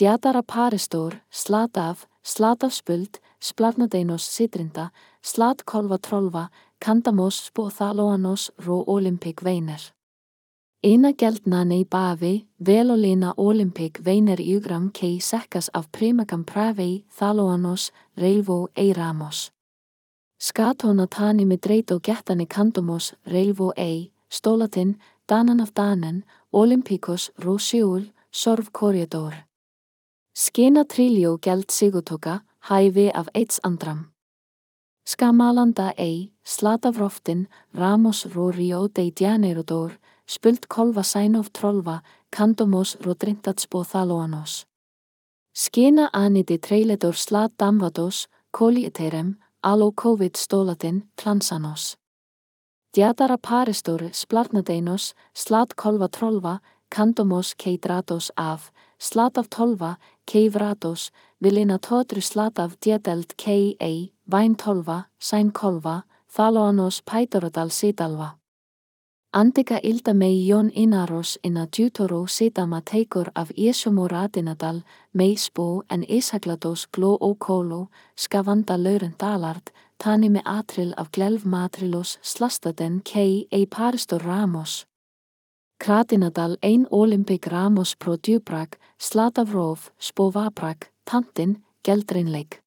Diatara paristor, slatav, slatavspuld, splarnadeinos sidrinda, slatkolva trolva, kandamos spothaloanos ro Olympic veiner. Ena geldnani bavi, velolina Olympic veiner yugram kei sekkas af primagam pravei thaloanos reilvo ei ramos. Skatona tani medreito gettani kandomos reilvo ei, stolatin, danan af danen, Olympikos ro sjúl, sorv korridor. Skena triljo geld sigutoka, hævi af eits andram. Skamalanda ei, slatavroftin, ramos ro Rio de Janeiro, spult kolva sænov trolva, kandomos ro drintatspo thaloanos. Skena anidi trailedor slat damvados, kolieterem, alo covid stolatin, klansanos. Diatara paristore splarnadeinos, slat kolva trolva, kandomos kei dratos af, slatav tolva, kei vratos, vilina todru slatav diadelt kei ei, vain tolva, sæn kolva, thaloanos paitorodal sidalva. Antika ilda mei jon inaros ina djutoro sidama teikur af Iesumoradinadal, mei spo en isaglados glo o kolo, skavanda lauren dalart, tani me atril af glelv matrilos slastaden kei ei paristor ramos. Kradinadal ein Olympic ramos pro djubrak, slatavrov, spo vabrak, tantin, geldrinleik.